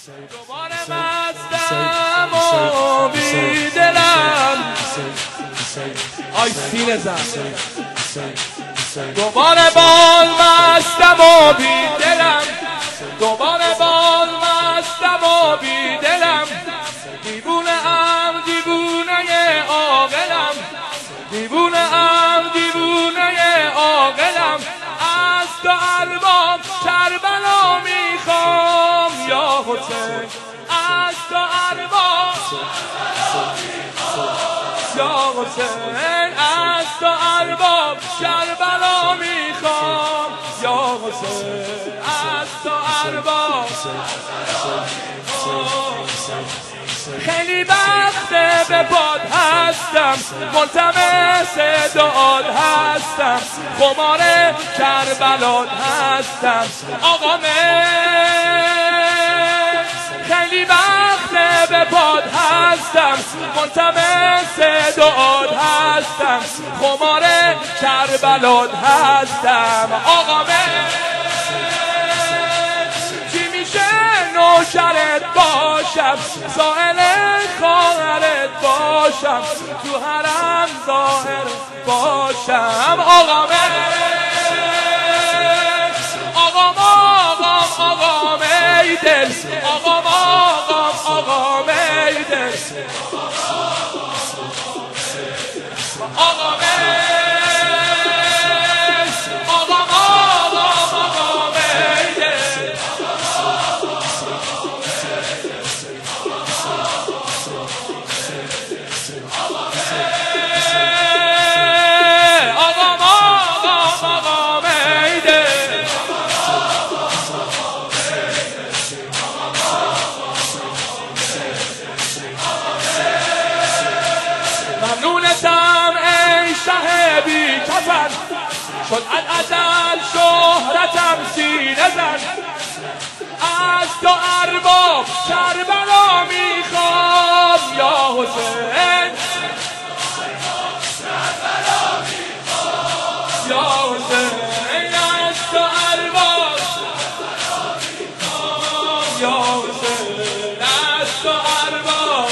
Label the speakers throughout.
Speaker 1: دوباره مستم و بیدلم آی سینه زن دوباره باز مستم و بیدلم دوباره باز مستم و بیدلم دیوونه ام دیوونه عاقلم دیوونه ام دیوونه عاقلم از تو ارباب کربلا میخوام یا حسین از تو ارباب یا حسین از تو ارباب کربلا میخوام یا حسین از تو ارباب خیلی وقت به باد هستم ملتمس دعات هستم خمار کربلات هستم آقا خیلی وقت به باد هستم ملتمس دعات هستم خمار کربلات هستم آقا نوکرت باشم سائل خواهرت باشم تو حرم ظاهر باشم آقا آقا میدل آقا میدل آقا ممنونتم ای شه بی کفن شد الازل شهرتم سینه زن از تو ارباب کربلا میخوام یا حسین یا حسین از تو ارباب یا حسین از تو ارباب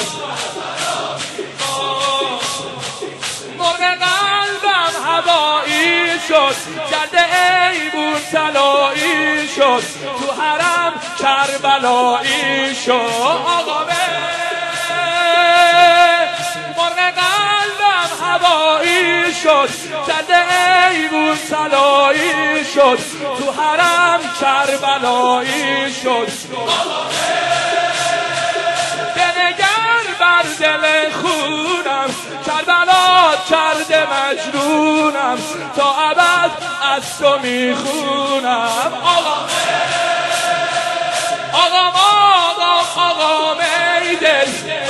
Speaker 1: قلبم هوایی شد جده ایبون طلایی شد تو حرم کربلایی شد آقا مرغ قلبم هوایی شد جده ایبون طلایی شد تو حرم کربلایی شد بنگر بر دل خونم کربلا کرده مجنونم تا ابد از تو میخونم آقا میدل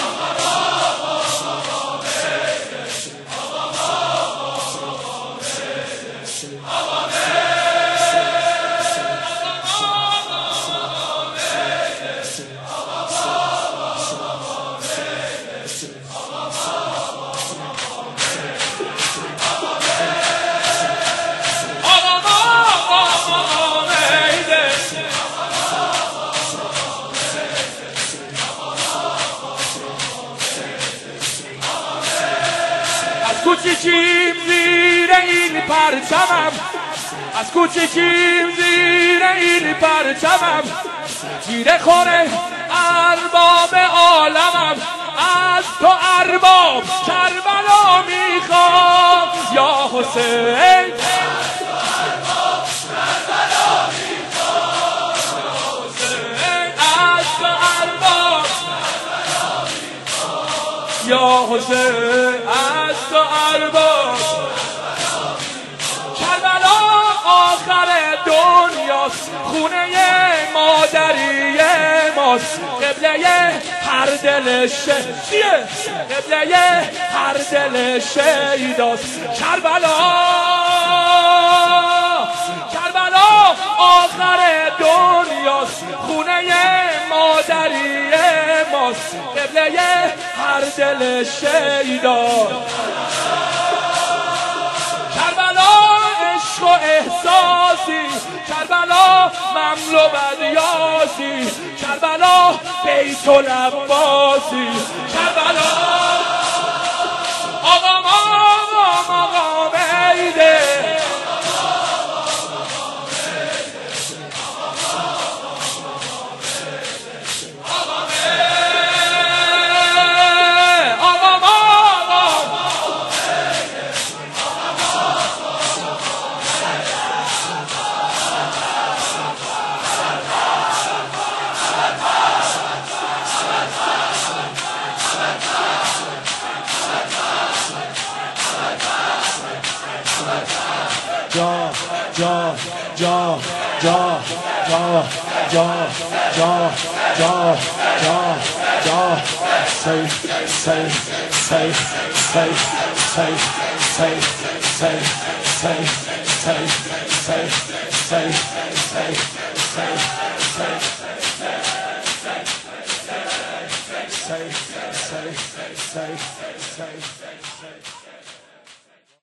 Speaker 1: کوچیکیم زیر این پرچمم از کوچیکیم زیر این پرچمم زیر خونه ارباب عالمم از تو ارباب کربلا میخوام یا حسین یا حسین از تو ارباب کربلا آخر دنیاست خونه مادری ماست قبله هر دل شهیدیه قبله هر دل شهیداست کربلا آخر دنیاست خونه مادری ماست قبله هر دل شهیدا کربلا عشق عشق و احساسی، کربلا مملو بدیاسی، کربلا بیت العباسی، کربلا آقا میده say